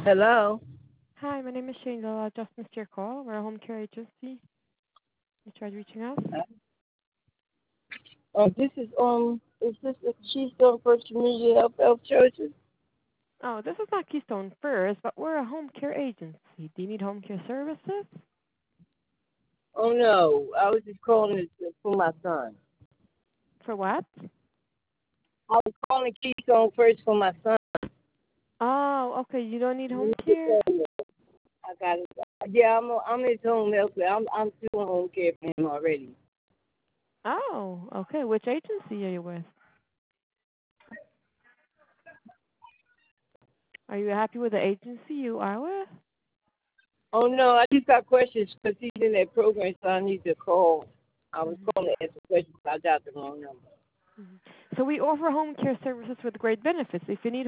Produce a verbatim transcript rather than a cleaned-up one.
Hello. Hi, my name is Shane. I just missed your call. We're a home care agency. You tried reaching us? Uh, this is um. Is this the Keystone First Community Health Health Churches? Oh, this is not Keystone First, but we're a home care agency. Do you need home care services? Oh no, I was just calling it for my son. For what? I was calling Keystone First for my son. Oh, okay. You don't need home care? I got it. Yeah, I'm I'm his home health care. I'm I'm doing home care for him already. Oh, okay. Which agency are you with? Are you happy with the agency you are with? Oh no, I just got questions because he's in that program, so I need to call. I was hmm calling to answer questions. I got the wrong number. hmm So we offer home care services with great benefits. If you need